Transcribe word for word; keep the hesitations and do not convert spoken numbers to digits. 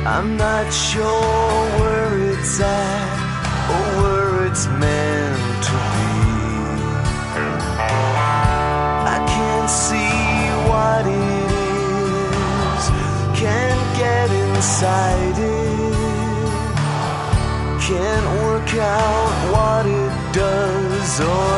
I'm not sure where it's at or where it's meant to be. I can't see what it is, can't get inside it, can't work out what it does or